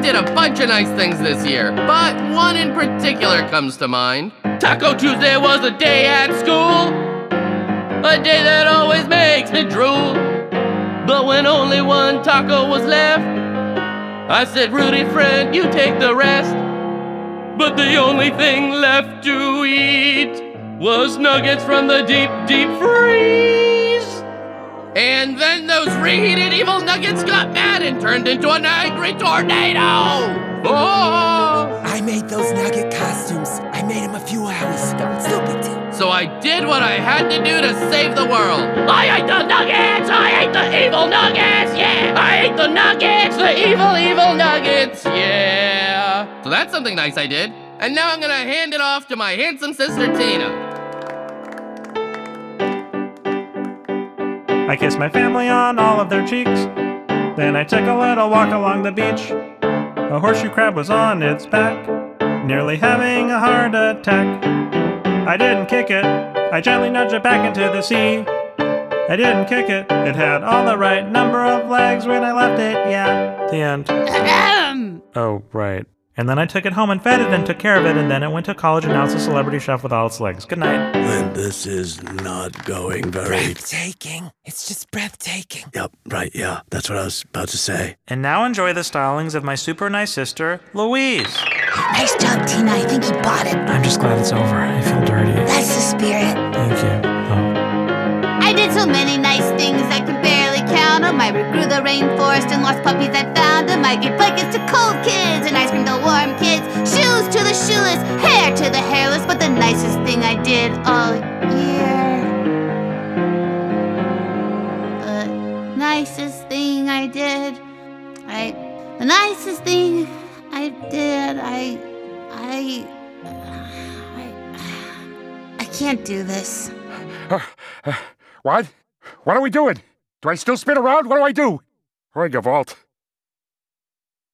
did a bunch of nice things this year, but one in particular comes to mind. Taco Tuesday was a day at school, a day that always makes me drool. But when only one taco was left, I said, Rudy, friend, you take the rest. But the only thing left to eat was nuggets from the deep, deep freeze. And then those reheated evil nuggets got mad and turned into an angry tornado. Oh! I made those nugget costumes. I made them a few hours ago. It's no big deal. So I did what I had to do to save the world. I ate the nuggets! I ate the evil nuggets! Yeah! I ate the nuggets! The evil, evil nuggets! Yeah! So that's something nice I did. And now I'm gonna hand it off to my handsome sister Tina. I kissed my family on all of their cheeks. Then I took a little walk along the beach. A horseshoe crab was on its back, nearly having a heart attack. I didn't kick it, I gently nudged it back into the sea. I didn't kick it, it had all the right number of legs when I left it, yeah. The end. Oh, right. And then I took it home and fed it and took care of it, and then it went to college and now it's a celebrity chef with all its legs. Good night. Lynn, this is not going very... Breathtaking. It's just breathtaking. Yep, right, yeah. That's what I was about to say. And now enjoy the stylings of my super nice sister, Louise. Nice job, Tina. I think he bought it. I'm just glad it's over. I feel dirty. That's the spirit. Thank you. Oh. I did so many nice things I can barely count 'em. I regrew the rainforest and lost puppies I found 'em. I gave blankets to cold kids and ice cream to warm kids, shoes to the shoeless, hair to the hairless. But the nicest thing I did all year, the nicest thing I did, the nicest thing I did, I can't do this. What? What are we doing? Do I still spin around? What do I do? Gavolt.